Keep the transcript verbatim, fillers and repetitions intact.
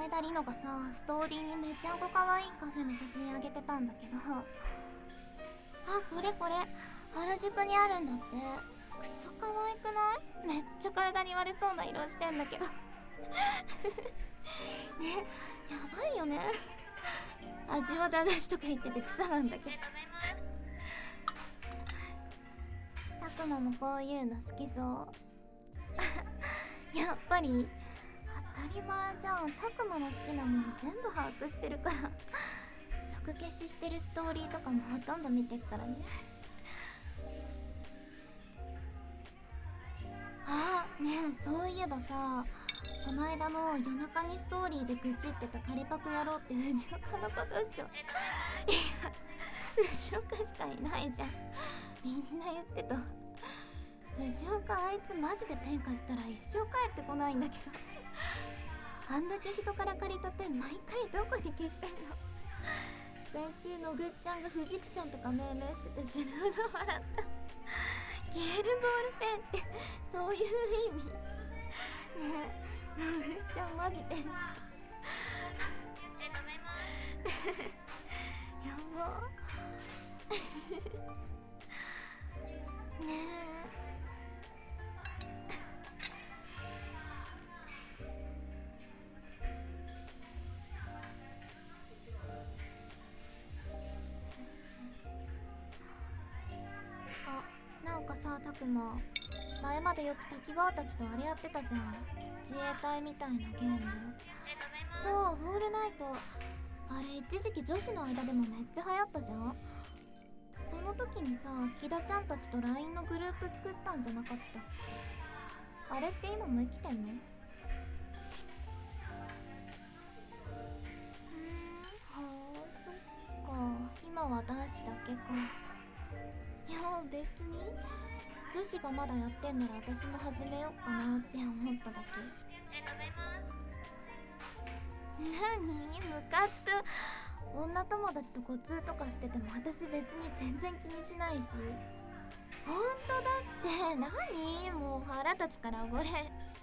間りのがさ、ストーリーにめちゃんこ可愛いカフェの写真あげてたんだけど、あ、これこれ原宿にあるんだって。クソ可愛くない？めっちゃ体に悪そうな色してんだけどね、やばいよね。味は駄菓子とか言ってて草なんだけど。たくまもこういうの好きそうやっぱり当たり前じゃん。たくまの好きなもの全部把握してるから即消ししてるストーリーとかもほとんど見てっからね。あ、ねえ、そういえばさ、この間の夜中にストーリーで愚痴ってたカリパク野郎って藤岡のことっしょ。いや、藤岡しかいないじゃん。みんな言ってた。藤岡あいつマジでペン貸したら一生帰ってこないんだけどあんだけ人から借りたペン毎回どこに消してんの。先週のぐっちゃんがフジクションとか命名してて死ぬほど笑った。消えるボールペンってそういう意味ねえ、のぐっちゃんマジ天才。ありがとうございますやばねえ。あ、なんかさ、たくま、前までよく滝川たちとあれやってたじゃん。自衛隊みたいなゲーム。そう、フォールナイト。あれ一時期女子の間でもめっちゃ流行ったじゃん。その時にさ、キダちゃんたちと ライン のグループ作ったんじゃなかったっけ。あれって今も生きてんの？うーん、はあ、そっか。今は男子だけか。いや別に女子がまだやってんなら私も始めようかなって思っただけ。ありがとうございます。なにムカつく。女友達とコツとかしてても私別に全然気にしないし。ほんとだって。なにもう腹立つからおごれ。